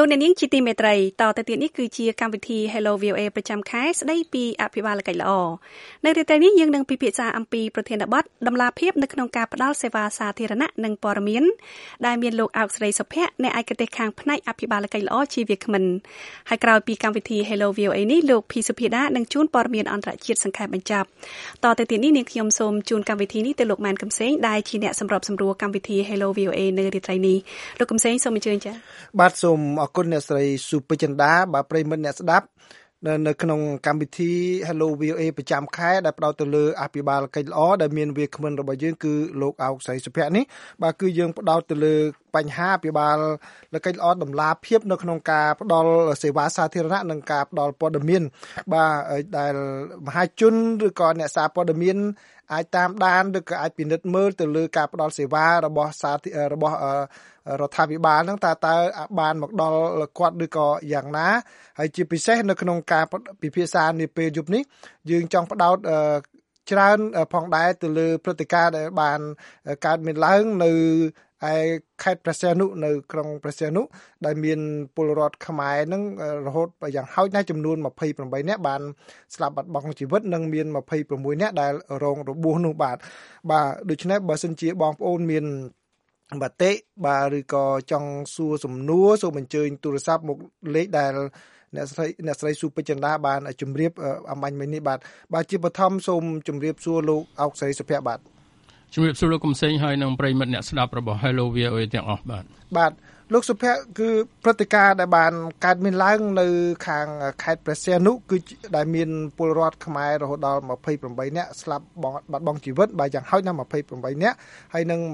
លោកអ្នកនាងជាទីមេត្រីតទៅទៀតនេះគឺជាកម្មវិធី Hello VOA ប្រចាំខែស្ដីពីអភិបាលកិច្ចល្អនៅរាត្រីនេះយើងនឹងពិភាក្សាអំពីប្រធានបទដំណាភៀបនៅក្នុងការផ្តល់សេវាសាធារណៈនិងព័ត៌មានដែលមានលោកអោកស្រីសុភ័ក្រអ្នកឯកទេសខាងផ្នែកអភិបាលកិច្ចល្អជាវាគ្មិនហើយក្រោយពីកម្មវិធី Hello VOA នេះលោកភីសុភាដានឹងជួនព័ត៌មានអន្តរជាតិសង្ខេបបញ្ចប់តទៅទៀតនេះនាងខ្ញុំសូមជូនកម្មវិធីនេះទៅលោកម៉ែនកំសែងដែលជាអ្នកសម្របសម្រួលកម្មវិធី Hello VOA នៅរាត្រីនេះលោកកំសែងសូមអញ្ជើញចា៎បាទសូមអរគុណអ្នកស្រីសុភចិន្តាបាទប្រិយមិត្តអ្នកស្ដាប់នៅក្នុងកម្មវិធី Hello VOA ប្រចាំខែដែលផ្ដោតទៅលើអភិបាលកិច្ចល្អដែលមានវាគ្មិនរបស់យើងគឺលោកអោកស្រីសុភ័ក្រនេះបាទគឺយើងផ្ដោតទៅលើបញ្ហាអភិបាលកិច្ចល្អតម្លាភាពនៅក្នុងការផ្ដល់សេវាសាធារណៈនិងការផ្ដល់ព័ត៌មានបាទដែលមហាជនឬក៏អ្នកសារព័ត៌មានអាចតាមដានឬក៏អាចពិនិត្យមើលទៅលើការផ្ដល់សេវារបស់រដ្ឋាភិបាលហ្នឹងតើបានមកដល់គាត់ឬក៏យ៉ាងណាហើយជាពិសេសនៅក្នុងការពិភាក្សានាពេលយប់នេះយើងចង់ផ្ដោតច្រើនផងដែរទៅលើព្រឹត្តិការណ៍ដែលបានកើតមានឡើងនៅឯខេត្តព្រះសីហនុនៅក្រុងព្រះសីហនុដែលមានពលរដ្ឋខ្មែរនឹងរហូតយ៉ាងហោចណាស់ចំនួន28នាក់បានស្លាប់បាត់បង់ជីវិតនិងមាន26នាក់ដែលរងរបួសនោះបាទដូច្នេះបើសិនជាបងប្អូនមានបតិបាទឬក៏ចង់សួរសំណួរសូមអញ្ជើញទូរស័ព្ទមកលេខដែលអ្នកស្រីសុភចិន្តាបានជម្រាបអំបញ្ញមិញនេះបាទជាបឋមសូមជម្រាបសួរលោកអោកស្រីសុភ័ក្របាទជំរាបសួរលោកកំសែងហើយនិងប្រិយមិត្តអ្នកស្ដាប់របស់ Hello VOA ទាំងអស់បាទលោកសុភ័ក្រគឺព្រឹត្តិការណ៍ដែលបានកើតមានឡើងនៅខាងខេត្តព្រះសីហនុគឺដែលមានពលរដ្ឋខ្មែររហូតដល់28នាក់ស្លាប់បាត់បង់ជីវិតបាទយ៉ាងហោចណាស់28នាក់ហើយនិង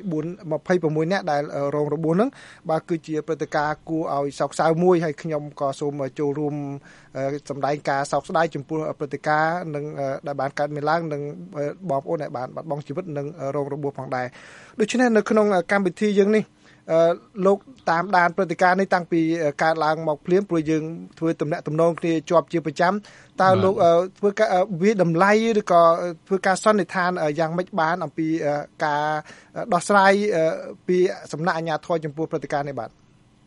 26នាក់ដែលរងរបួសហ្នឹងបាទគឺជាព្រឹត្តិការណ៍គួរឲ្យសោកសៅមួយហើយខ្ញុំក៏សូមចូលរួមសម្ដែងការសោកស្ដាយចំពោះព្រឹត្តិការណ៍នឹងដែលបានកើតមានឡើងនិងបងប្អូនដែលបានបាត់បង់ជីវិតនិងរងរបួសផងដែរដូច្នេះនៅក្នុងកម្មវិធីយើងនេះលោកតាមដានព្រឹត្តិការណ៍នេះតាំងពីកើតឡើងមកភ្លាមព្រោះយើងធ្វើទំនាក់ទំនងគ្នាជាប់ជាប្រចាំតើលោកធ្វើការវាតម្លៃឬក៏ធ្វើការសន្និដ្ឋានយ៉ាងម៉េចបានអំពីការដោះស្រាយពីសំណាក់អាជ្ញាធរចំពោះព្រឹត្តិការណ៍នេះបាទ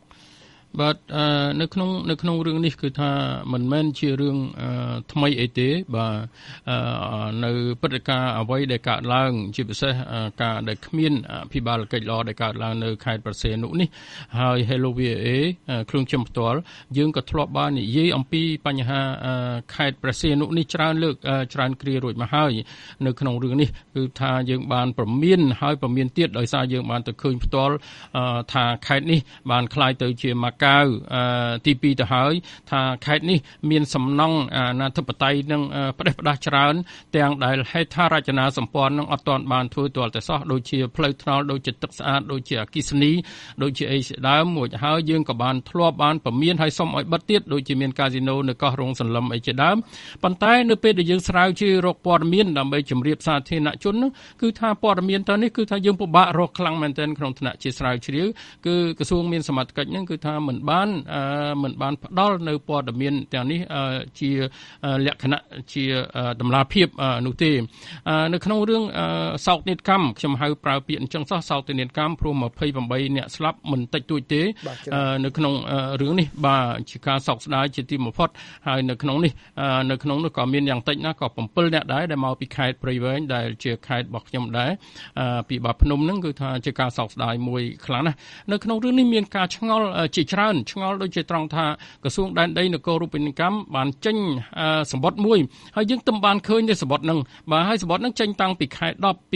នៅក្នុងរឿងនេះគឺថាមិនមែនជារឿងថ្មីអីទេបាទនៅព្រឹត្តិការណ៍អ្វីដែលកើតឡើងជាពិសេសការដែលគ្មានអភិបាលកិច្ចល្អដែលកើតឡើងនៅខេត្តព្រះសីហនុនេះហើយ Hello VOA ខ្លួនខ្ញុំផ្ទាល់យើងក៏ធ្លាប់បាននិយាយអំពីបញ្ហាខេត្តព្រះសីហនុនេះច្រើនលើកច្រើនគ្រារួចមកហើយនៅក្នុងរឿងនេះគឺថាយើងបានព្រមានហើយព្រមានទៀតដោយសារយើងបានទៅឃើញផ្ទាល់ថាខេត្តនេះបានคล้ายទៅជាទី2ទៅហើយថាខេត្តនេះមានសំណង់អនាធិបតេយ្យនឹងផ្ដេសផ្ដាស់ច្រើនទាំងដែលហេដ្ឋារចនាសម្ព័ន្ធនឹងអត់ទាន់បានធ្វើទាល់តែសោះដូចជាផ្លូវថ្នល់ដូចជាទឹកស្អាតដូចជាអគ្គិសនីដូចជាអីជាដើមមួយហើយយើងក៏បានធ្លាប់បានព្រមានឲ្យសុំឲ្យបិទទៀតដូចជាមានកាស៊ីណូនៅកោះរោងសន្លឹមអីជាដើមប៉ុន្តែនៅពេលដែលយើងស្រាវជ្រាវរកព័ត៌មានដើម្បីជម្រាបសាធារណជននោះគឺថាព័ត៌មានតើនេះគឺថាយើងពិបាករកខ្លាំងមែនទែនក្នុងថ្នាក់ជាស្រាវជ្រាវគឺក្រសួងមានសមត្ថកិច្ចហ្នឹងគឺថាមិនបានផ្ដល់នៅព័ត៌មានទាំងនេះជាលក្ខណៈជាតម្លាភាពនោះទេនៅក្នុងរឿងសោកនាដកម្មខ្ញុំហៅប្រើពាក្យអញ្ចឹងសោកនាដកម្មព្រោះ28អ្នកស្លាប់មិនតិចតួចទេនៅក្នុងរឿងនេះបាទជាការសោកស្ដាយជាទីបំផុតហើយនៅក្នុងនោះក៏មានយ៉ាងតិចណាស់ក៏7អ្នកដែរដែលមកពីខេត្តព្រៃវែងដែលជាខេត្តរបស់ខ្ញុំដែរពីបាភ្នំហ្នឹងគឺថាជាការសោកស្ដាយមួយខ្លាំងណាស់នៅក្នុងរឿងនេះមានការឆ្ងល់ជាច្រើនឆ្ងល់ដូចជាត្រង់ថាក្រសួងដែនដីនគររូបនីយកម្មបានចេញសម្បត្តិមួយហើយយើងទំបានឃើញនៅសម្បត្តិហ្នឹងបាទហើយសម្បត្តិហ្នឹងចេញតាំងពីខែ10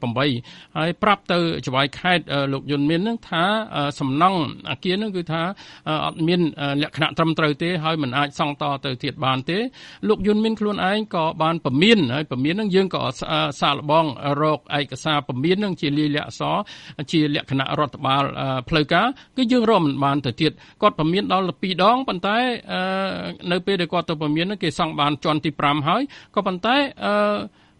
2018ហើយប្រាប់ទៅចៅហ្វាយខេត្តលោកយុនមានហ្នឹងថាសំណង់អគារហ្នឹងគឺថាអត់មានលក្ខណៈត្រឹមត្រូវទេហើយមិនអាចសង់តទៅទៀតបានទេលោកយុនមានខ្លួនឯងក៏បានព្រមានហើយព្រមានហ្នឹងយើងក៏សាកល្បងរកឯកសារព្រមានហ្នឹងជាលាយលក្ខណ៍អក្សរជាលក្ខណៈរដ្ឋបាលផ្លូវការគឺយើងរកមិនបានទៅទៀតគាត់ព្រមានដល់2ដងប៉ុន្តែនៅពេលដែលគាត់ទៅព្រមានគេសង់បានជាន់ទី5ហើយក៏ប៉ុន្តែ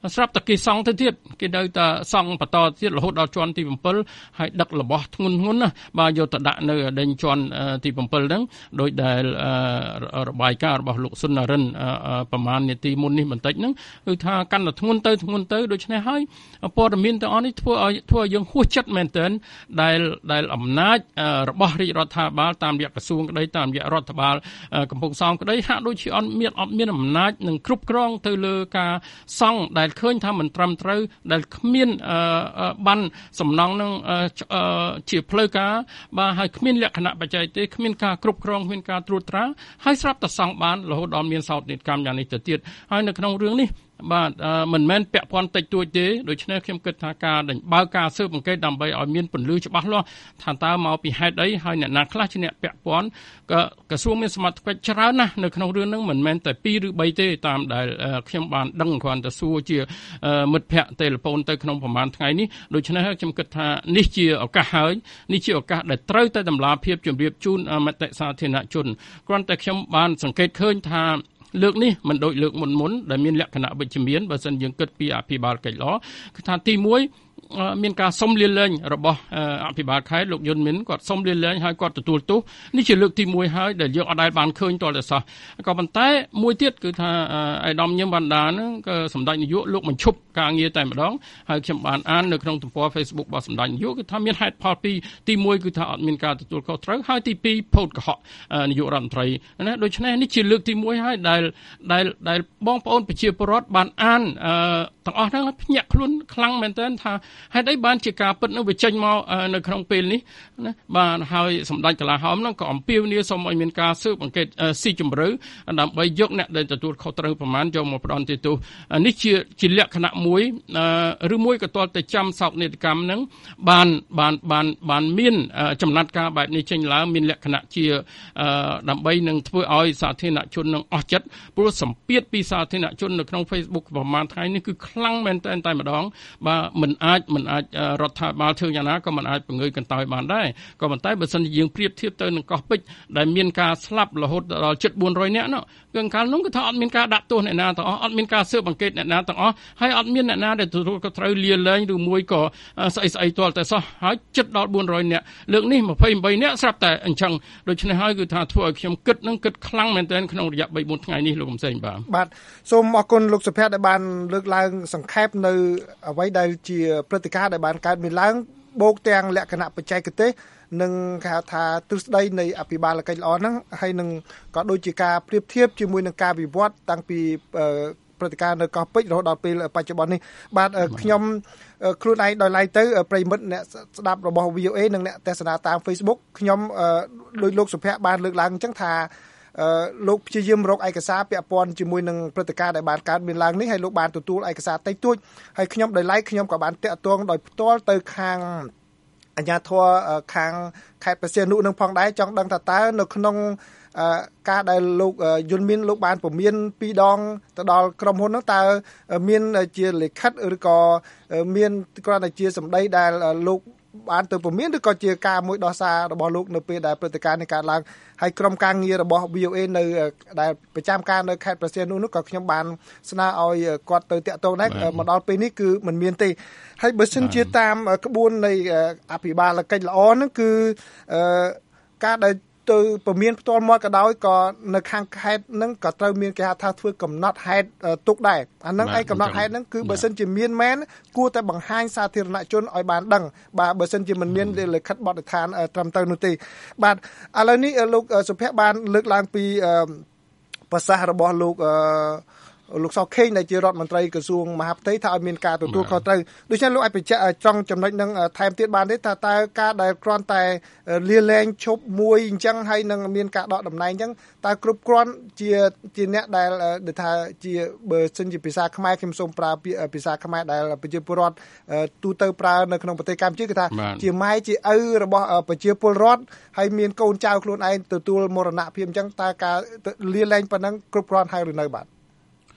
ស្រាប់តែគេសង់ទៅទៀតគេនៅតែសង់បន្តទៀតរហូតដល់ជាន់ទី7ហើយដឹករបស់ធ្ងន់ណាបាទយកទៅដាក់នៅដេញជាន់ទី7ហ្នឹងដោយដែលរបាយការណ៍របស់លោកសុននរិនប្រហែលនាទីមុននេះបន្តិចហ្នឹងគឺថាកាន់តែធ្ងន់ទៅដូច្នេះហើយព័ត៌មានទាំងអស់នេះធ្វើឲ្យយើងហួសចិត្តមែនទែនដែលអំណាចរបស់រាជរដ្ឋាភិបាលតាមរយៈក្រសួងក្តីតាមរយៈរដ្ឋបាលកំពង់សោមក្តីហាក់ដូចជាអត់មានអំណាចនឹងគ្រប់គ្រងទៅលើការសង់ដែលឃើញថាមិនត្រឹមត្រូវដែលគ្មានបានសំណង់នឹងជាផ្លូវការបាទហើយគ្មានលក្ខណៈបច្ចេកទេសគ្មានការគ្រប់គ្រងគ្មានការត្រួតត្រាហើយស្រាប់តែសង់បានរហូតដល់មានសោកនាដកម្មយ៉ាងនេះទៅទៀតហើយនៅក្នុងរឿងនេះបាទមិនមែនពាក់ព័ន្ធតិចតួចទេដូច្នេះខ្ញុំគិតថាការបើកការស៊ើបអង្កេតដើម្បីឲ្យមានពន្លឺច្បាស់លាស់ថាតើមកពីហេតុអីហើយអ្នកណាខ្លះជាអ្នកពាក់ព័ន្ធក្រសួងមានសមត្ថកិច្ចច្រើនណាស់នៅក្នុងរឿងហ្នឹងមិនមែនតែ2ឬ3ទេតាមដែលខ្ញុំបានដឹងគ្រាន់តែសួរជាមិត្តភ័ក្តិទេលេផូនទៅក្នុងប្រហែលថ្ងៃនេះដូច្នេះខ្ញុំគិតថានេះជាឱកាសហើយនេះជាឱកាសដែលត្រូវតែតម្លាភាពជម្រាបជូនមតិសាធារណជនគ្រាន់តែខ្ញុំបានសង្កេតឃើញថាលើកនេះមិនដូចលើកមុនដែលមានលក្ខណៈវិជ្ជមានបើសិនយើងគិតពីអភិបាលកិច្ចល្អគឺថាទី1មានការសុំលាលែងរបស់អភិបាលខេត្តលោកយុនមីនគាត់សុំលាលែងហើយគាត់ទទួលទោសនេះជាលើកទី1ហើយដែលយើងអត់ដែលបានឃើញតតែសោះក៏ប៉ុន្តែមួយទៀតគឺថាអាយដាមញឹមវណ្ណដាហ្នឹងក៏សម្ដេចនាយកលោកបញ្ឈប់ការងារតែម្ដងហើយខ្ញុំបានអាននៅក្នុងទំព័រ Facebook របស់សម្ដេចនាយកគឺថាមានហេតុផលទី1គឺថាអត់មានការទទួលខុសត្រូវហើយទី2ផូតកុហកនាយករដ្ឋមន្ត្រីណាដូច្នេះនេះជាលើកទី1ហើយដែលបងប្អូនប្រជាពលរដ្ឋបានអានទាំងអស់ហ្នឹងភ្ញាក់ខ្លួនខ្លាំងមែនទែនថាហេតុអីបានជាការពិតនឹងវាចេញមកនៅក្នុងពេលនេះណាបាទហើយសម្ដេចកលាហោមហ្នឹងក៏អំពាវនាវសូមឲ្យមានការស៊ើបអង្កេតស៊ីជម្រៅដើម្បីយកអ្នកដែលទទួលខុសត្រូវប្រមាណយកមកផ្ដន្ទាទោសនេះជាលក្ខណៈមួយឬមួយក៏ទាល់តែចាំសោកនាដកម្មហ្នឹងបានមានចំណាត់ការបែបនេះចេញឡើងមានលក្ខណៈជាដើម្បីនឹងធ្វើឲ្យសាធារណជននឹងអស់ចិត្តព្រោះសម្ពាធពីសាធារណជននៅក្នុង Facebook ប្រហែលថ្ងៃនេះគឺខ្លាំងមែនតែម្ដងបាទមិនអាចរដ្ឋាភិបាលធ្វើយ៉ាងណាក៏មិនអាចបង្ើយកន្តើយបានដែរក៏ប៉ុន្តែបើសិនជាយើងប្រៀបធៀបទៅនឹងកោះពេជ្រដែលមានការស្លាប់រហូតដល់ជិត400នាក់នោះគឺកាលនោះគឺថាអត់មានការដាក់ទោសអ្នកណាទាំងអស់អត់មានការស៊ើបអង្កេតអ្នកណាទាំងអស់ហើយអត់មានអ្នកណាដែលទទួលខុសត្រូវលាលែងឬមួយក៏ស្អីទាល់តែសោះហើយជិតដល់400នាក់លើកនេះ28នាក់ស្រាប់តែអញ្ចឹងដូច្នេះហើយគឺថាធ្វើឲ្យខ្ញុំគិតខ្លាំងមែនទែនក្នុងរយៈ 3-4 ថ្ងៃនេះលោកកំសែងបាទសូមអរគុណលោកសុភ័ក្រដែលបានលើកឡើងសង្ខេបនៅអ្វីដែលជាព្រឹត្តិការណ៍ដែលបានកើតមានឡើងបូកទាំងលក្ខណៈបច្ចេកទេសនិងគេហៅថាទ្រឹស្ដីនៃអភិបាលកិច្ចល្អហ្នឹងហើយនឹងក៏ដូចជាការប្រៀបធៀបជាមួយនឹងការវិវត្តតាំងពីព្រឹត្តិការណ៍នៅកោះពេជ្ររហូតដល់ពេលបច្ចុប្បន្ននេះបាទខ្ញុំខ្លួនឯងដោយឡែកទៅប្រិមិត្តអ្នកស្ដាប់របស់ VOA និងអ្នកទស្សនាតាម Facebook ខ្ញុំដោយលោកសុភ័ក្របានលើកឡើងអញ្ចឹងថាលោកព្យាយាមរកឯកសារពាក់ព័ន្ធជាមួយនឹងព្រឹត្តិការណ៍ដែលបានកើតមានឡើងនេះហើយលោកបានទទួលឯកសារតិចតួចហើយខ្ញុំដោយឡែកខ្ញុំក៏បានតាក់ទងដោយផ្ទាល់ទៅខាងអាជ្ញាធរខាងខេត្តព្រះសីហនុនឹងផងដែរចង់ដឹងថាតើនៅក្នុងការដែលលោកយុនមានលោកបានពមៀន2ដងទៅដល់ក្រុមហ៊ុននោះតើមានជាលិខិតឬក៏មានគ្រាន់តែជាសម្ដីដែលលោកបានទៅពមៀនឬក៏ជាការមួយដោះសាររបស់លោកនៅពេលដែលព្រឹត្តិការណ៍នេះកើតឡើងហើយក្រុមការងាររបស់ VOA នៅដែលប្រចាំការនៅខេត្តព្រះសីហនុនោះក៏ខ្ញុំបានស្នើឲ្យគាត់ទៅតាក់ទងដែរមកដល់ពេលនេះគឺមិនមានទេហើយបើសិនជាតាមក្បួននៃអភិបាលកិច្ចល្អហ្នឹងគឺការដែលទៅពមៀនផ្ទាល់មាត់ក៏ដោយក៏នៅខាងខេត្តហ្នឹងក៏ត្រូវមានគេហៅថាធ្វើកំណត់ហេតុទុកដែរអាហ្នឹងឯងកំណត់ហេតុហ្នឹងគឺបើសិនជាមានមែនគួរតែបង្ហាញសាធារណជនឲ្យបានដឹងបាទបើសិនជាមិនមានលិខិតបទដ្ឋានត្រឹមត្រូវនោះទេបាទឥឡូវនេះលោកសុភ័ក្របានលើកឡើងពីប្រសាសន៍របស់លោកសខេងដែលជារដ្ឋមន្ត្រីក្រសួងមហាផ្ទៃថាឲ្យមានការទទួលខុសត្រូវដូច្នេះលោកអាចបញ្ជាក់ចង់ចំណុចនឹងថែមទៀតបានទេថាតើការដែលគ្រាន់តែលាលែងឈប់មួយអញ្ចឹងហើយនឹងមានការដកតំណែងអញ្ចឹងតើគ្រប់គ្រាន់ជាអ្នកដែលថាជាបើសិនជាភាសាខ្មែរខ្ញុំសូមប្រើពាក្យភាសាខ្មែរដែលប្រជាពលរដ្ឋទូទៅប្រើនៅក្នុងប្រទេសកម្ពុជាគឺថាជាម៉ែជាឪរបស់ប្រជាពលរដ្ឋហើយមានកូនចៅខ្លួនឯងទទួលមរណភាពអញ្ចឹងតើការលាលែងប៉ុណ្ណឹងគ្រប់គ្រាន់ហើយឬនៅបាទ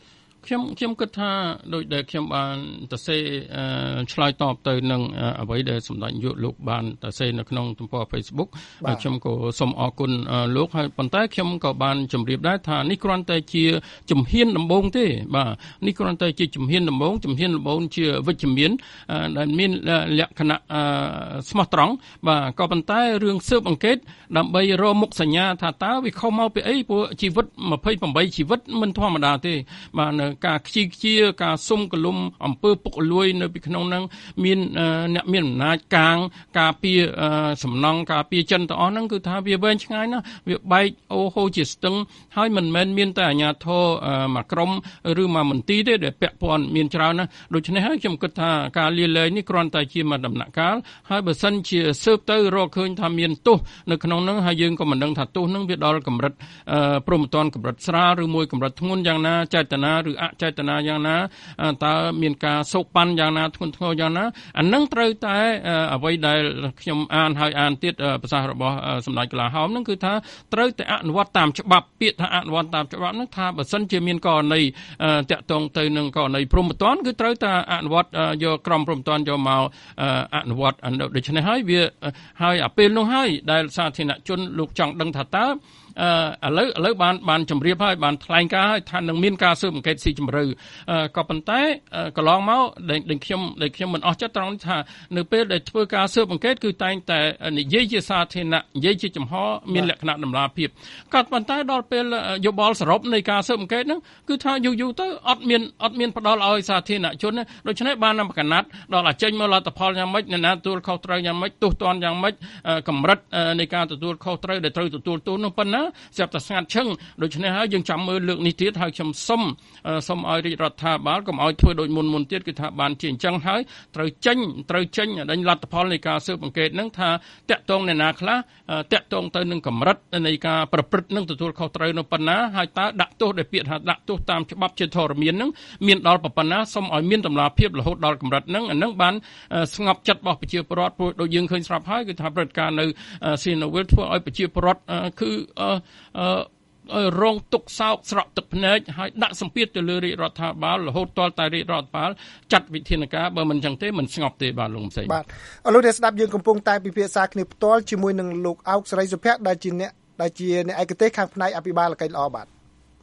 ខ្ញុំគិតថាដោយដែលខ្ញុំបានទៅសេឆ្លើយតបទៅនឹងអ្វីដែលសម្ដេចនាយកលោកបានទៅសេនៅក្នុងទំព័រ Facebook ហើយខ្ញុំក៏សូមអរគុណលោកហើយប៉ុន្តែខ្ញុំក៏បានជម្រាបដែរថានេះគ្រាន់តែជាជំហានដំបូងទេបាទនេះគ្រាន់តែជាជំហានដំបូងជាវិជ្ជមានដែលមានលក្ខណៈស្មោះត្រង់បាទក៏ប៉ុន្តែរឿងស៊ើបអង្កេតដើម្បីរកមុខសញ្ញាថាតើវាខុសមកពីអីព្រោះជីវិត28ជីវិតមិនធម្មតាទេបាទនៅការខ្ជិលខ្ជាការសុំកលុំអំពើពុករលួយនៅពីក្នុងហ្នឹងមានអ្នកមានអំណាចការពារសំណង់ការពារចិនទាំងអស់ហ្នឹងគឺថាវាវែងឆ្ងាយណាស់វាបែកអូហូជាស្ទឹងហើយមិនមែនមានតែអាជ្ញាធរមួយក្រុមឬមួយមន្ទីរទេដែលពាក់ព័ន្ធមានច្រើនណាស់ដូច្នេះហើយខ្ញុំគិតថាការលាលែងនេះគ្រាន់តែជាមួយដំណាក់កាលហើយបើសិនជាស៊ើបទៅរកឃើញថាមានទោសនៅក្នុងហ្នឹងហើយយើងក៏មិនដឹងថាទោសហ្នឹងវាដល់កម្រិតព្រហ្មទណ្ឌកម្រិតស្រាលឬមួយកម្រិតធ្ងន់យ៉ាងណាចេតនាឬអចេតនាយ៉ាងណាតើមានការសោកប៉ាន់យ៉ាងណាធ្ងន់ធ្ងរយ៉ាងណាអានឹងត្រូវតែអ្វីដែលខ្ញុំអានទៀតប្រសាសន៍របស់សម្ដេចកលាហោមហ្នឹងគឺថាត្រូវតែអនុវត្តតាមច្បាប់ពាក្យថាអនុវត្តតាមច្បាប់ហ្នឹងថាបើសិនជាមានករណីតាក់ទងទៅនឹងករណីព្រហ្មទណ្ឌគឺត្រូវតែអនុវត្តយកក្រមព្រហ្មទណ្ឌយកមកអនុវត្តដូច្នេះហើយវាហើយអាពេលនោះហើយដែលសាធារណជនលោកចង់ដឹងថាតើឥឡូវបានជម្រាបហើយបានថ្លែងការណ៍ហើយថានឹងមានការស៊ើបអង្កេតស៊ីជម្រៅក៏ប៉ុន្តែកន្លងមកដែលខ្ញុំមិនអស់ចិត្តត្រង់ថានៅពេលដែលធ្វើការស៊ើបអង្កេតគឺតែងតែនិយាយជាសាធារណៈនិយាយជាចំហមានលក្ខណៈតម្លាភាពក៏ប៉ុន្តែដល់ពេលយោបល់សរុបនៃការស៊ើបអង្កេតហ្នឹងគឺថាយូរទៅអត់មានផ្ដល់ឲ្យសាធារណជនដូច្នេះបាននំកណាត់ដល់អាចចេញមកលទ្ធផលយ៉ាងម៉េចអ្នកណាទទួលខុសត្រូវយ៉ាងម៉េចទោសទណ្ឌយ៉ាងម៉េចកម្រិតនៃការទទួលខុសត្រូវដែលត្រូវទទួលទោសនោះប៉ុណ្ណាស្រាប់តែស្ងាត់ឈឹងដូច្នេះហើយយើងចាំមើលលើកនេះទៀតហើយខ្ញុំសុំឲ្យរាជរដ្ឋាភិបាលកុំឲ្យធ្វើដូចមុនទៀតគឺថាបានជាអញ្ចឹងហើយត្រូវចេញដេញលទ្ធផលនៃការស៊ើបអង្កេតហ្នឹងថាតាក់ទងអ្នកណាខ្លះតាក់ទងទៅនឹងកម្រិតនៃការប្រព្រឹត្តនឹងទទួលខុសត្រូវនៅប៉ុណ្ណាហើយតើដាក់ទោសដែលពាក្យថាដាក់ទោសតាមច្បាប់ជាធរមានហ្នឹងមានដល់ប៉ុណ្ណាសូមឲ្យមានតម្លាភាពរហូតដល់កម្រិតហ្នឹងអាហ្នឹងបានស្ងប់ចិត្តរបស់ប្រជាពលរដ្ឋព្រោះដូចយើងឃើញស្រាប់ហើយគឺថាព្រឹត្តិការណ៍នៅស៊ីណូវិលធ្វើឲ្យប្រជាពលរដ្ឋគឺរងទុក្ខសោកស្រក់ទឹកភ្នែកហើយដាក់សម្ពាធទៅលើរាជរដ្ឋាភិបាលរហូតដល់តែរាជរដ្ឋាភិបាលចាត់វិធានការបើមិនចឹងទេមិនស្ងប់ទេបាទលោកផ្សេងបាទលោកអ្នកស្ដាប់យើងកំពុងតែពិភាក្សាគ្នាផ្ទាល់ជាមួយនឹងលោកអោកសេរីសុភ័ក្រដែលជាអ្នកឯកទេសខាងផ្នែកអភិបាលកិច្ចល្អបាទ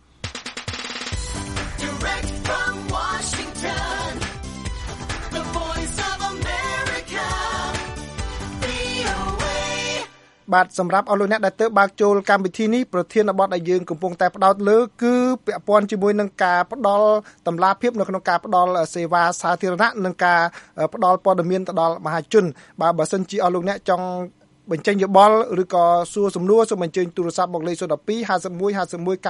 បាទសម្រាប់អស់លោកអ្នកដែលទើបបើកចូលកម្មវិធីនេះប្រធានបទដែលយើងកំពុងតែផ្ដោតលើគឺពាក់ព័ន្ធជាមួយនឹងការផ្ដល់តម្លាភាពនៅក្នុងការផ្ដល់សេវាសាធារណៈនិងការផ្ដល់ព័ត៌មានទៅដល់មហាជនបាទបើសិនជាអស់លោកអ្នកចង់បញ្ចេញយោបល់ឬក៏សួរសំណួរសូមអញ្ជើញទូរស័ព្ទមកលេខ012 51 51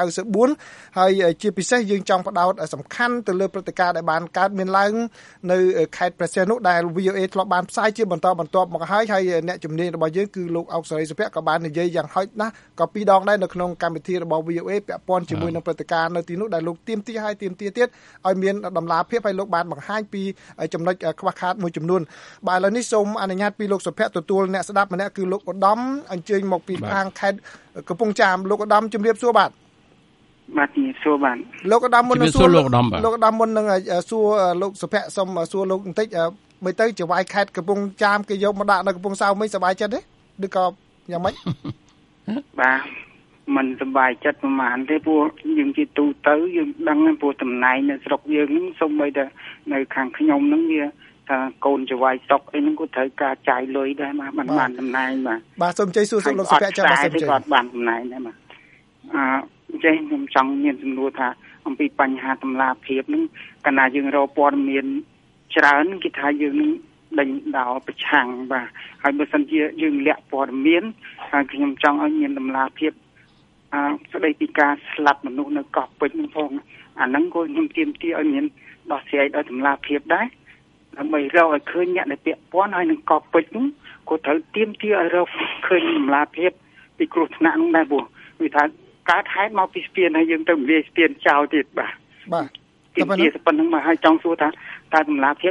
94ហើយជាពិសេសយើងចង់ផ្ដោតសំខាន់ទៅលើព្រឹត្តិការណ៍ដែលបានកើតមានឡើងនៅខេត្តព្រះសីហនុដែល VOA ធ្លាប់បានផ្សាយជាបន្តបន្ទាប់មកហើយអ្នកជំនាញរបស់យើងគឺលោកអុកសេរីសុភ័ក្រក៏បាននិយាយយ៉ាងហោចណាស់ក៏2ដងដែរនៅក្នុងកម្មវិធីរបស់ VOA ពាក់ព័ន្ធជាមួយនឹងព្រឹត្តិការណ៍នៅទីនោះដែលលោកទៀមទាទៀតឲ្យមានតម្លាភាពហើយលោកបានបង្ហាញពីចំណុចខ្វះខាតមួយចំនួនបាទឥឡូវនេះសូមអនុញ្ញាតពីលោកសុភ័ក្រទទួលអ្នកស្ដាប់ម្នាក់គឺលោកឧត្តមអញ្ជើញមកពីខាងខេត្តកំពង់ចាមលោកឧត្តមជំរាបសួរបាទជំរាបសួរបាទលោកឧត្តមមុននឹងសួរលោកឧត្តមមុននឹងសួរលោកសុភ័ក្រសូមសួរលោកបន្តិចមើលទៅជាវាយខេត្តកំពង់ចាមគេយកមកដាក់នៅកំពង់សោមវិញសប្បាយចិត្តទេឬក៏យ៉ាងម៉េចបាទមិនសប្បាយចិត្តប្រហែលទេព្រោះយើងជាទូទៅយើងដឹងព្រោះតំណែងនៅស្រុកយើងហ្នឹងសូម្បីតែនៅខាងខ្ញុំហ្នឹងវាថាកូនចៅវាយស្រុកអីហ្នឹងក៏ត្រូវការចាយលុយដែរបានតំណែងបាទសូមជ័យសួរលោកសុភ័ក្រចាំបាទសូមជ័យគាត់បានតំណែងដែរចេះខ្ញុំចង់មានសំណួរថាអំពីបញ្ហាតម្លាភាពហ្នឹងកាលណាយើងរកព័ត៌មានច្រើនគេថាយើងនឹងដេញដោលប្រឆាំងបាទហើយបើសិនជាយើងលាក់ព័ត៌មានហើយខ្ញុំចង់ឲ្យមានតម្លាភាពស្ដីពីការស្លាប់មនុស្សនៅកោះពេជ្រហ្នឹងផងអាហ្នឹងក៏ខ្ញុំទាមទារឲ្យមានដោះស្រាយដោយតម្លាភាពដែរដើម្បីរកឲ្យឃើញអ្នកដែលពាក់ព័ន្ធហើយនឹងកោះពេជ្រហ្នឹងក៏ត្រូវទាមទារឲ្យរកឃើញតម្លាភាពពីគ្រោះថ្នាក់ហ្នឹងដែរព្រោះវាថាកើតហេតុមកពីស្ពានហើយយើងទៅវាយស្ពានចោលទៀតបាទបាទទាមទារប៉ុណ្្នឹងមកហើយចង់សួរថាតើតម្លាភាព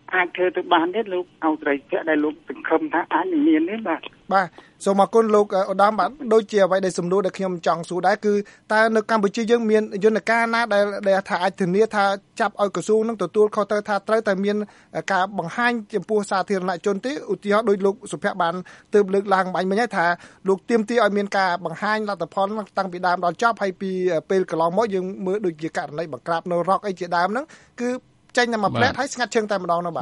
អាចធ្វើទៅបានទេលោកអោត្រីភ័ក្រដែលលោកសង្ឃឹមថាអាចនឹងមានទេបាទសូមអរគុណលោកឧត្តមបាទដូចជាអ្វីដែលសំណួរដែលខ្ញុំចង់សួរដែរគឺតើនៅកម្ពុជាយើងមានយន្តការណាដែលថាអាចធានាថាចាប់ឲ្យក្រសួងនឹងទទួលខុសត្រូវថាត្រូវតែមានការបង្ហាញចំពោះសាធារណជនទេឧទាហរណ៍ដូចលោកសុភ័ក្របានទើបលើកឡើងបាញ់មិញថាលោកទាមទារឲ្យមានការបង្ហាញលទ្ធផលតាំងពីដើមដល់ចប់ហើយពីពេលកន្លងមកយើងមើលដូចជាករណីបង្ក្រាបនៅរ៉ុកអីជាដើមហ្នឹងគឺចេញតែមួយផ្លែតហើយស្ងាត់ជើងតែម្ដងនោះបាទ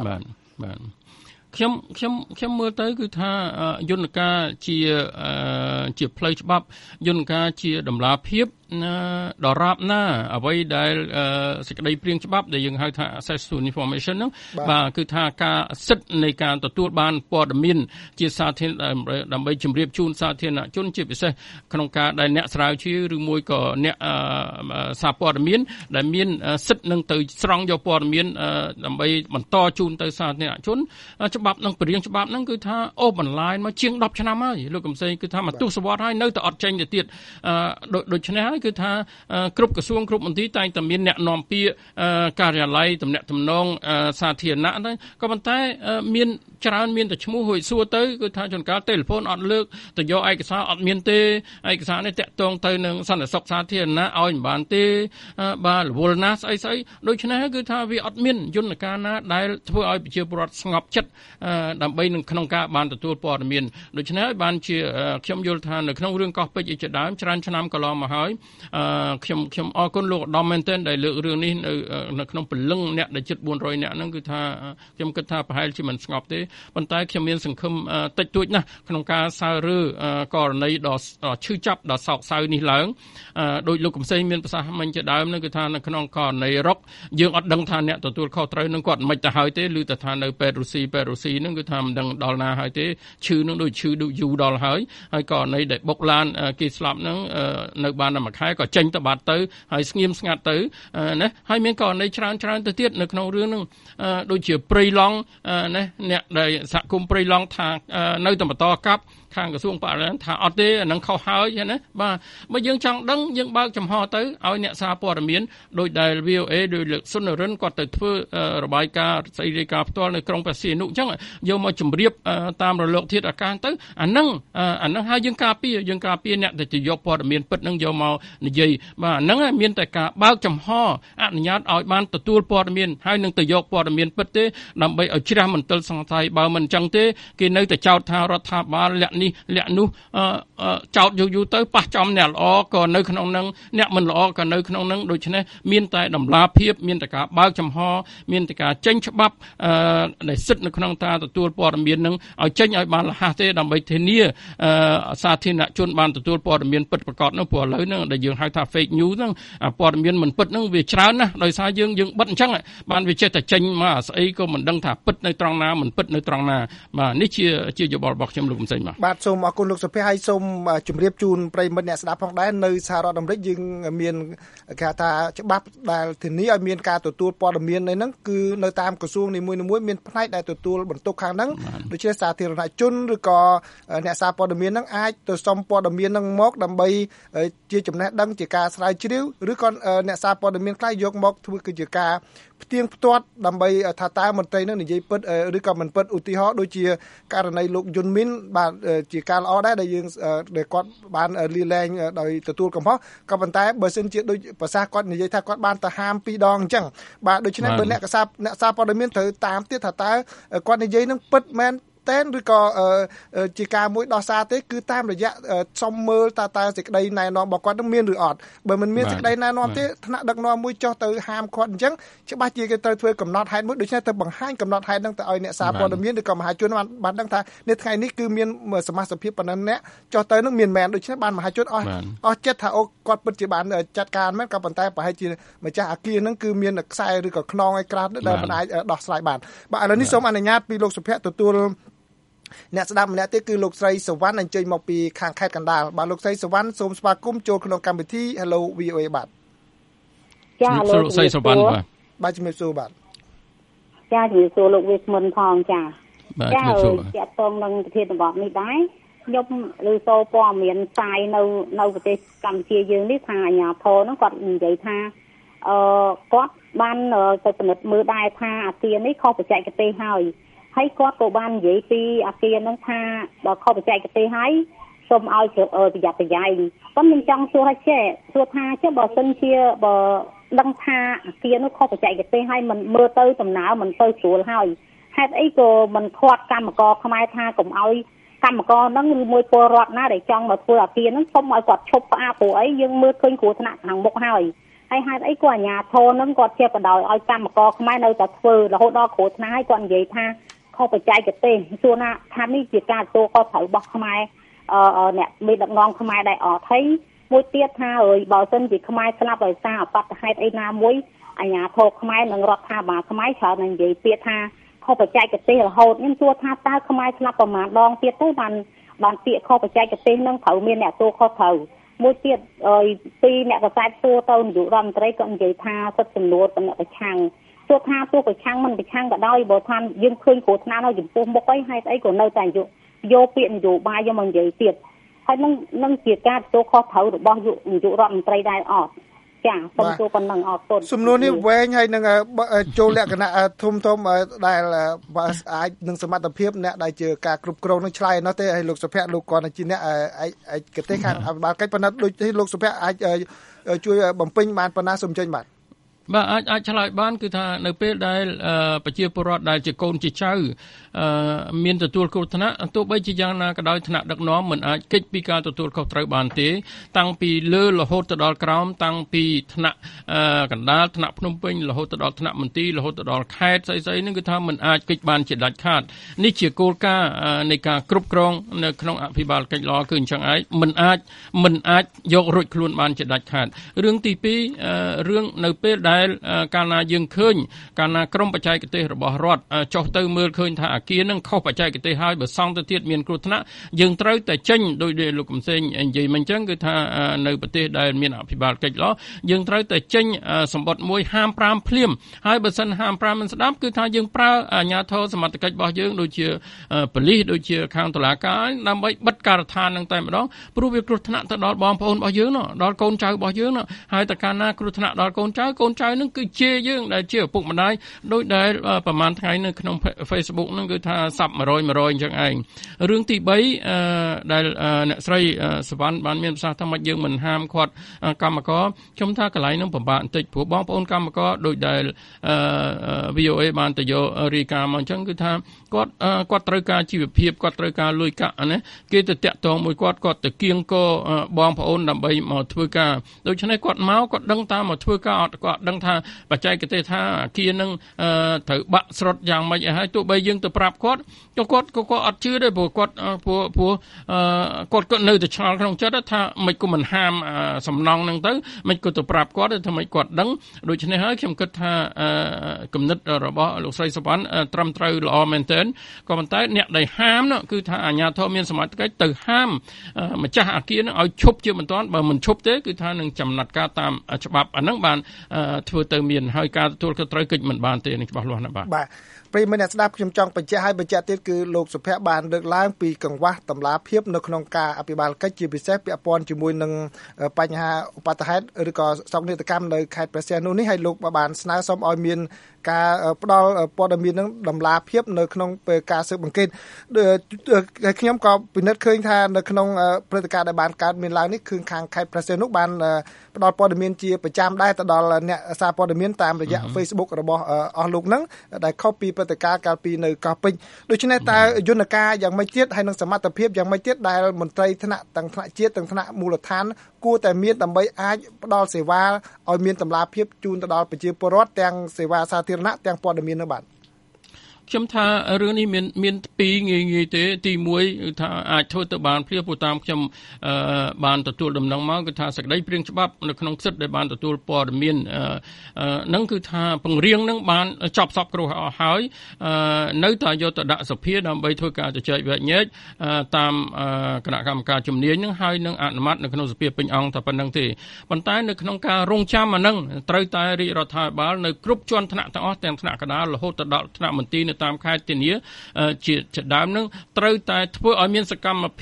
ខ្ញុំមើលទៅគឺថាយន្តការជាផ្លូវច្បាប់យន្តការជាតម្លាភាពដរាបណាអ្វីដែលសេចក្តីព្រាងច្បាប់ដែលយើងហៅថា access to information ហ្នឹងបាទគឺថាការសិទ្ធិនៃការទទួលបានព័ត៌មានជាសាធារណៈដើម្បីជម្រាបជូនសាធារណជនជាពិសេសក្នុងការដែលអ្នកស្រាវជ្រាវឬមួយក៏អ្នកសារព័ត៌មានដែលមានសិទ្ធិនឹងទៅស្រង់យកព័ត៌មានដើម្បីបន្តជូនទៅសាធារណជនច្បាប់នឹងព្រាងច្បាប់ហ្នឹងគឺថាអូសបន្លាយមកជាង10ឆ្នាំហើយលោកកំសែងគឺថាមកទស្សវត្សហើយនៅតែអត់ចេញទៅទៀតដូច្នេះគឺថាគ្រប់ក្រសួងគ្រប់មន្ទីរតែងតែមានអ្នកនាំពាក្យការិយាល័យទំនាក់ទំនងសាធារណៈហ្នឹងក៏ប៉ុន្តែមានច្រើនមានតែឈ្មោះហួយសួរទៅគឺថាជួនកាលទូរស័ព្ទអត់លើកទៅយកឯកសារអត់មានទេឯកសារនេះតាក់ទងទៅនឹងសន្តិសុខសាធារណៈឲ្យមិនបានទេបាទរវល់ណាស់ស្អីដូច្នេះគឺថាវាអត់មានយន្តការណាដែលធ្វើឲ្យប្រជាពលរដ្ឋស្ងប់ចិត្តដើម្បីនឹងក្នុងការបានទទួលព័ត៌មានដូច្នេះហើយបានជាខ្ញុំយល់ថានៅក្នុងរឿងកោះពេជ្រជាដើមច្រើនឆ្នាំកន្លងមកហើយខ្ញុំអរគុណលោកឧត្តមមែនទែនដែលលើករឿងនេះនៅក្នុងពលឹងអ្នកដែលជិត400នាក់ហ្នឹងគឺថាខ្ញុំគិតថាប្រហែលជាមិនស្ងប់ទេប៉ុន្តែខ្ញុំមានសង្ឃឹមតិចតួចណាស់ក្នុងការសើរើករណីដ៏ឈឺចាប់ដ៏សោកសៅនេះឡើងដោយលោកកំសែងមានប្រសាសន៍មិញជាដើមហ្នឹងគឺថានៅក្នុងករណីរ៉ុកយើងអត់ដឹងថាអ្នកទទួលខុសត្រូវនឹងគាត់មិនទៅហើយទេឬទៅថានៅពេទ្យរុស្ស៊ីហ្នឹងគឺថាមិនដឹងដល់ណាហើយទេឈឺនឹងដូចឈឺដូចយូរដល់ហើយករណីដែលបុកឡានគេស្លាប់ហ្នឹងនៅបានតែមួយខែក៏ចេញទៅបាត់ទៅហើយស្ងៀមស្ងាត់ទៅណាហើយមានករណីច្រើនទៅទៀតនៅក្នុងរឿងហ្នឹងដូចជាព្រៃឡង់ណាអ្នកដែលសហគមន៍ព្រៃឡង់ថានៅតែបន្តកាប់ខាងក្រសួងបរិស្ថានថាអត់ទេអានឹងខុសហើយណាបាទបើយើងចង់ដឹងយើងបើកចំហទៅឲ្យអ្នកសារព័ត៌មានដោយដែល VOA ដោយលោកសុនរិនគាត់ទៅធ្វើរបាយការណ៍ស្អីរាយការណ៍ផ្ទាល់នៅក្រុងព្រះសីហនុអញ្ចឹងយកមកជម្រាបតាមរលកធាតុអាកាសទៅអានឹងហើយយើងការពារអ្នកដែលទៅយកព័ត៌មានពិតនឹងយកមកនិយាយបាទអានឹងមានតែការបើកចំហអនុញ្ញាតឲ្យបានទទួលព័ត៌មានហើយនឹងទៅយកព័ត៌មានពិតទេដើម្បីឲ្យជ្រះមន្ទិលសង្ស័យបើមិនអញ្ចឹងទេគេនៅតែចោទថារដ្ឋាភិបាលលាក់នេះលាក់នោះចោទយូរទៅប៉ះចំអ្នកល្អក៏នៅក្នុងនឹងអ្នកមិនល្អក៏នៅក្នុងនឹងដូច្នេះមានតែតម្លាភាពមានតែការបើកចំហមានតែការចេញច្បាប់ដែលសិទ្ធិនៅក្នុងការទទួលព័ត៌មាននឹងឲ្យចេញឲ្យបានរហ័សទេដើម្បីធានាសាធារណជនបានទទួលព័ត៌មានពិតប្រាកដនោះព្រោះឥឡូវហ្នឹងដែលយើងហៅថា fake news ហ្នឹងព័ត៌មានមិនពិតហ្នឹងវាច្រើនណាស់ដោយសារយើងបិទអញ្ចឹងបានវាចេះតែចេញមកស្អីក៏មិនដឹងថាពិតនៅត្រង់ណាមិនពិតនៅត្រង់ណាបាទនេះជាយោបល់របស់ខ្ញុំលោកកំសែងបាទសូមអរគុណលោកសុភ័ក្រហើយសូមជម្រាបជូនប្រិយមិត្តអ្នកស្ដាប់ផងដែរនៅសហរដ្ឋអាមេរិកយើងមានគេថាច្បាប់ដែលធានាឲ្យមានការទទួលព័ត៌មានហ្នឹងគឺនៅតាមក្រសួងនីមួយៗមានផ្នែកដែលទទួលបន្ទុកខាងហ្នឹងដូចជាសាធារណជនឬក៏អ្នកសារព័ត៌មានហ្នឹងអាចទៅសុំព័ត៌មានហ្នឹងមកដើម្បីជាចំណេះដឹងជាការស្រាវជ្រាវឬក៏អ្នកសារព័ត៌មានខ្លះយកមកធ្វើគឺជាការផ្ទៀងផ្ទាត់ដើម្បីថាតើមន្ត្រីនឹងនិយាយពិតឬក៏មិនពិតឧទាហរណ៍ដូចជាករណីលោកយុនមីនបាទជាការល្អដែរដែលយើងដែលគាត់បានលាលែងដោយទទួលកំហុសក៏ប៉ុន្តែបើសិនជាដូចប្រសាសន៍គាត់និយាយថាគាត់បានទៅហាម2ដងអញ្ចឹងបាទដូច្នេះបើអ្នកសារព័ត៌មានត្រូវតាមទៀតថាតើគាត់និយាយនឹងពិតមែនតែនឬក៏ជាការមួយដោះសារទេគឺតាមរយៈសុំមើលតើសេចក្តីណែនាំរបស់គាត់នឹងមានឬអត់បើមិនមានសេចក្តីណែនាំទេថ្នាក់ដឹកនាំមួយចុះទៅហាមគាត់អញ្ចឹងច្បាស់ជាគេត្រូវធ្វើកំណត់ហេតុមួយដូច្នេះទៅបង្ហាញកំណត់ហេតុនឹងទៅឲ្យអ្នកសារព័ត៌មានឬក៏មហាជនបានដឹងថានៅថ្ងៃនេះគឺមានសមាជិកភាពប៉ុណ្ណឹងអ្នកចុះទៅនឹងមានមែនដូច្នេះបានមហាជនអស់ចិត្តថាអូគាត់ពិតជាបានចាត់ការមែនក៏ប៉ុន្តែប្រហែលជាម្ចាស់អគារហ្នឹងគឺមានខ្សែឬក៏ខ្នងឲ្យក្រាស់ដែលមិនអាចដោះស្រាយបានបាទឥឡូវនេះសូមអនុញ្ញាតពីលោកសុភ័ក្រទទួលអ្នកស្ដាប់ម្នាក់ទៀតគឺលោកស្រីសវណ្ណអញ្ជើញមកពីខាងខេត្តកណ្ដាលបាទលោកស្រីសវណ្ណសូមស្វាគមន៍ចូលក្នុងកម្មវិធី Hello VOA បាទចាលោកស្រីសវណ្ណបាទជំរាបសួរបាទចាជំរាបសួរលោកវិស្មុនផងចាចាជាតងនឹងប្រធានបទនេះដែរខ្ញុំឮសូរព័ត៌មានផ្សាយនៅប្រទេសកម្ពុជាយើងនេះថាអាជ្ញាធរហ្នឹងគាត់និយាយថាគាត់បានទៅពិនិត្យមើលដែរថាអាគារនេះខុសបច្ចេកទេសហើយគាត់ក៏បាននិយាយពីអាគារហ្នឹងថាបើខុសបច្ចេកទេសហើយសូមឲ្យប្រយ័ត្នប្រយែងប៉ុន្តែខ្ញុំចង់សួរថាចេះបើសិនជាបើដឹងថាអាគារនោះខុសបច្ចេកទេសហើយមិនមើលទៅដំណើរមិនទៅស្រួលហើយហេតុអីក៏មិនខាត់កម្មករខ្មែរថាកុំឲ្យកម្មករហ្នឹងឬមួយពលរដ្ឋណាដែលចង់មកធ្វើអាគារហ្នឹងសូមឲ្យគាត់ឈប់ផ្អាកព្រោះអីយើងមើលឃើញគ្រោះថ្នាក់ខាងមុខហើយហេតុអីក៏អាជ្ញាធរហ្នឹងគាត់ជាបដ ாய் ឲ្យកម្មករខ្មែរនៅតែធ្វើរហូតដល់គ្រោះថ្នាក់ហើយគាត់និយាយថាខុសបច្ចេកទេសសួរណាថានេះជាការទទួលខុសត្រូវរបស់ខ្មែរអ្នកមេដឹកនាំខ្មែរដែរអត់ហើយមួយទៀតថាបើសិនជាខ្មែរស្លាប់ដោយសារអបតហេតុអីណាមួយអាជ្ញាធរខ្មែរនិងរដ្ឋាភិបាលខ្មែរច្រើននឹងនិយាយពាក្យថាខុសបច្ចេកទេសរហូតខ្ញុំសួរថាតើខ្មែរស្លាប់ប្រមាណដងទៀតទៅបានពាក្យខុសបច្ចេកទេសនឹងត្រូវមានអ្នកទទួលខុសត្រូវមួយទៀតពីអ្នកកសែតសួរទៅនាយករដ្ឋមន្ត្រីក៏និយាយថាសិទ្ធិចំនួនអ្នកប្រឆាំងសួរថាទោះប្រឆាំងមិនប្រឆាំងក៏ដោយបើថាយើងឃើញគ្រោះថ្នាក់នៅចំពោះមុខអីហេតុអីក៏នៅតែយកពាក្យនយោបាយយកមកនិយាយទៀតហើយនឹងជាការទទួលខុសត្រូវរបស់នាយករដ្ឋមន្ត្រីដែរអត់ចាសូមចូលប៉ុណ្ណឹងអរគុណសំណួរនេះវែងហើយនឹងចូលលក្ខណៈធំដែលអាចនឹងសមត្ថភាពអ្នកដែលជាការគ្រប់គ្រងនឹងឆ្លើយនោះទេហើយលោកសុភ័ក្រលោកគាត់ជាអ្នកឯកទេសខាងអភិបាលកិច្ចប៉ុន្តែដូចที่លោកសុភ័ក្រអាចជួយបំពេញបានប៉ុណ្ណាសូមចេញបាទអាចឆ្លើយបានគឺថានៅពេលដែលប្រជាពលរដ្ឋដែលជាកូនជាចៅមានទទួលគ្រោះថ្នាក់ទោះបីជាយ៉ាងណាក៏ដោយថ្នាក់ដឹកនាំមិនអាចគេចពីការទទួលខុសត្រូវបានទេតាំងពីលើរហូតទៅដល់ក្រោមតាំងពីថ្នាក់កណ្ដាលថ្នាក់ភ្នំពេញរហូតទៅដល់ថ្នាក់មន្ទីររហូតទៅដល់ខេត្តស្អីៗហ្នឹងគឺថាមិនអាចគេចបានជាដាច់ខាតនេះជាគោលការណ៍នៃការគ្រប់គ្រងនៅក្នុងអភិបាលកិច្ចល្អគឺអញ្ចឹងឯងមិនអាចយករួចខ្លួនបានជាដាច់ខាតរឿងទី2រឿងនៅពេលដែលកាលណាយើងឃើញកាលណាក្រមបច្ចេកទេសរបស់រដ្ឋចុះទៅមើលឃើញថាអាគារនឹងខុសបច្ចេកទេសហើយបើសង់ទៅទៀតមានគ្រោះថ្នាក់យើងត្រូវតែចេញដោយលោកកំសែងនិយាយមិនអញ្ចឹងគឺថានៅប្រទេសដែលមានអភិបាលកិច្ចល្អយើងត្រូវតែចេញសម្បត្តិមួយហាម5ភ្លាមហើយបើសិនហាម5មិនស្ដាប់គឺថាយើងប្រើអាជ្ញាធរសមត្ថកិច្ចរបស់យើងដូចជាប៉ូលីសដូចជាខាងតុលាការដើម្បីបិទការដ្ឋាននឹងតែម្ដងព្រោះវាគ្រោះថ្នាក់ទៅដល់បងប្អូនរបស់យើងដល់កូនចៅរបស់យើងហើយតែកាលណាគ្រោះថ្នាក់ដល់កូនចៅនឹងគឺជាយើងដែលជាឪពុកម្ដាយដោយដែលប្រហែលថ្ងៃនៅក្នុង Facebook ហ្នឹងគឺថាសាប់100អញ្ចឹងឯងរឿងទី3ដែលអ្នកស្រីសវណ្ណបានមានប្រសាសន៍ថាមិនយើងមិនហាមឃាត់កម្មករខ្ញុំថាកន្លែងហ្នឹងពិបាកបន្តិចព្រោះបងប្អូនកម្មករដោយដែល VOA បានទៅយករាយការណ៍មកអញ្ចឹងគឺថាគាត់ត្រូវការជីវភាពគាត់ត្រូវការលុយកាក់ណាគេទៅតាក់ទងមួយគាត់ទៅគៀងកបងប្អូនដើម្បីមកធ្វើការដូច្នេះគាត់មកគាត់ដឹងតាមមកធ្វើការអត់គាត់ដឹងថាបច្ចេកទេសថាអាគារនឹងត្រូវបាក់ស្រុតយ៉ាងម៉េចឲ្យហើយទោះបីយើងទៅប្រាប់គាត់ក៏អត់ជឿដែរព្រោះគាត់នៅតែឆ្ងល់ក្នុងចិត្តថាមិនក៏មិនហាមសំណងហ្នឹងទៅមិនក៏ទៅប្រាប់គាត់ថាមិនគាត់ដឹងដូច្នេះហើយខ្ញុំគិតថាគំនិតរបស់លោកស្រីសវណ្ណត្រឹមត្រូវល្អមែនទែនក៏ប៉ុន្តែអ្នកដែលហាមគឺថាអាជ្ញាធរមានសមត្ថកិច្ចទៅហាមម្ចាស់អាគារនឹងឲ្យឈប់ជាបន្ទាន់បើមិនឈប់ទេគឺថានឹងចំណាត់ការតាមច្បាប់អាហ្នឹងបានធ្វើទៅមានហើយការទទួលខុសត្រូវកិច្ចមិនបានទេនឹងច្បាស់លាស់ណាបាទប្រិយមិត្តអ្នកស្ដាប់ខ្ញុំចង់បញ្ជាក់ទៀតគឺលោកសុភ័ក្របានលើកឡើងពីកង្វះតម្លាភាពនៅក្នុងការអភិបាលកិច្ចជាពិសេសពាក់ព័ន្ធជាមួយនឹងបញ្ហាឧបទ្ទហេតុឬក៏សោកនាដកម្មនៅខេត្តព្រះសីហនុនេះហើយលោកបានស្នើសុំឲ្យមានការផ្ដល់ព័ត៌មាននឹងតម្លាភាពនៅក្នុងពេលការស៊ើបអង្កេតខ្ញុំក៏ពិនិត្យឃើញថានៅក្នុងព្រឹត្តិការណ៍ដែលបានកើតមានឡើងនេះគឺខាងខេត្តព្រះសីហនុបានផ្ដល់ព័ត៌មានជាប្រចាំដែរទៅដល់អ្នកសារព័ត៌មានតាមរយៈ Facebook របស់អស់លោកហ្នឹងដែលខុសពីព្រឹត្តិការណ៍កាលពីនៅកោះពេជ្រដូច្នេះតើយន្តការយ៉ាងម៉េចទៀតហើយនឹងសមត្ថភាពយ៉ាងម៉េចទៀតដែលមន្ត្រីថ្នាក់ទាំងថ្នាក់ជាតិទាំងថ្នាក់មូលដ្ឋានគួរតែមានដើម្បីអាចផ្ដល់សេវាឲ្យមានតម្លាភាពជូនទៅដល់ប្រជាពលរដ្ឋទាំងសេវាសាធារណៈទាំងព័ត៌មាននៅបាទខ្ញុំថារឿងនេះមានពីរងាយទេទី1គឺថាអាចធ្វើទៅបានព្រាព្រោះតាមខ្ញុំបានទទួលដំណឹងមកគឺថាសេចក្តីព្រាងច្បាប់នៅក្នុងសិទ្ធិដែលបានទទួលព័ត៌មាននឹងគឺថាពង្រៀងនឹងបានចប់សពគ្រោះអស់ហើយនៅតែយកទៅដាក់សភាដើម្បីធ្វើការជជែកវែកញែកតាមគណៈកម្មការជំនាញនឹងហើយនឹងអនុម័តនៅក្នុងសភាពេញអង្គតែប៉ុណ្្នឹងទេប៉ុន្តែនៅក្នុងការរងចាំអានឹងត្រូវតែរាជរដ្ឋាភិបាលនៅគ្រប់ជាន់ថ្នាក់ទាំងអស់ទាំងថ្នាក់កណ្ដាលរហូតដល់ថ្នាក់មន្ទីរតាមខេត្តធានាជាដើមនឹងត្រូវតែធ្វើឲ្យមានសកម្មភាព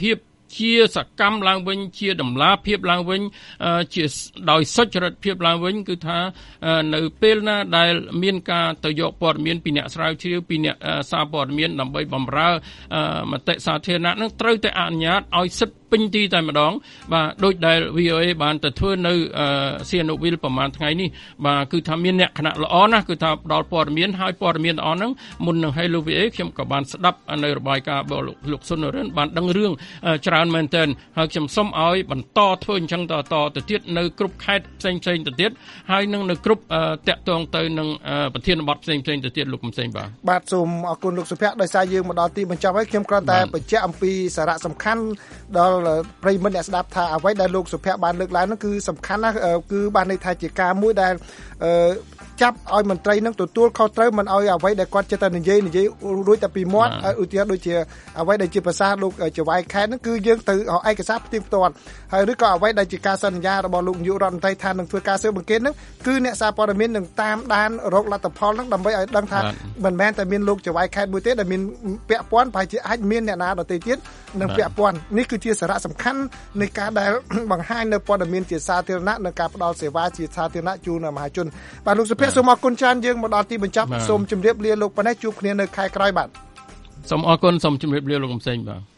ជាសកម្មឡើងវិញជាតម្លាភាពឡើងវិញជាដោយសុចរិតភាពឡើងវិញគឺថានៅពេលណាដែលមានការទៅយកព័ត៌មានពីអ្នកស្រាវជ្រាវពីអ្នកសារព័ត៌មានដើម្បីបម្រើមតិសាធារណៈនឹងត្រូវតែអនុញ្ញាតឲ្យសិទ្ធិពេញទីតែម្ដងបាទដូចដែល VOA បានទៅធ្វើនៅSihanoukville ប្រហែលថ្ងៃនេះបាទគឺថាមានលក្ខណៈល្អណាស់គឺថាផ្ដល់ព័ត៌មានហើយព័ត៌មានល្អហ្នឹងមុននឹង Hello VOA ខ្ញុំក៏បានស្ដាប់នៅរបាយការណ៍របស់លោកសុននរិនបានដឹងរឿងច្រើនមែនទែនហើយខ្ញុំសូមឲ្យបន្តធ្វើអញ្ចឹងតទៅទៀតនៅគ្រប់ខេត្តផ្សេងៗទៅទៀតហើយនឹងនៅគ្រប់តាក់ទងទៅនឹងប្រធានបទផ្សេងៗទៅទៀតលោកកំសែងបាទសូមអរគុណលោកសុភ័ក្រដោយសារយើងមកដល់ទីបញ្ចប់ហើយខ្ញុំគ្រាន់តែបញ្ជាក់អំពីសារៈសំខាន់ដល់ប្រិយមិត្តអ្នកស្ដាប់ថាអ្វីដែលលោកសុភ័ក្របានលើកឡើងនោះគឺសំខាន់ណាស់គឺបានន័យថាជាការមួយដែលចាប់ឲ្យមន្ត្រីនឹងទទួលខុសត្រូវមិនឲ្យអ្វីដែលគាត់ចិត្តតែនិយាយរួចតែពីមាត់ឧទាហរណ៍ដូចជាអ្វីដែលជាភាសាលោកចៅហ្វាយខេត្តហ្នឹងគឺយើងទៅឯកសារផ្ទៀងផ្ទាត់ហើយឬក៏អ្វីដែលជាការសន្យារបស់លោកនាយករដ្ឋមន្ត្រីថានឹងធ្វើការស៊ើបអង្កេតហ្នឹងគឺអ្នកសារព័ត៌មាននឹងតាមដានរកលទ្ធផលហ្នឹងដើម្បីឲ្យដឹងថាមិនមែនតែមានលោកចៅហ្វាយខេត្តមួយទេដែលមានពាក់ព័ន្ធប្រហែលជាអាចមានអ្នកណាដទៃទៀតនឹងពាក់ព័ន្ធនេះគឺជាសារៈសំខាន់នៃការដែលបង្ហាញនៅព័ត៌មានជាសាធារណៈនិងការផ្ដល់សេវាជាសាធារណៈជូនមហាជនបាទលោកសុភ័ក្រសូមអរគុណច្រើនយើងមកដល់ទីបញ្ចប់សូមជម្រាបលាលោកប៉ុណ្ណេះជួបគ្នានៅខែក្រោយបាទសូមអរគុណសូមជម្រាបលាលោកកំសែងបាទ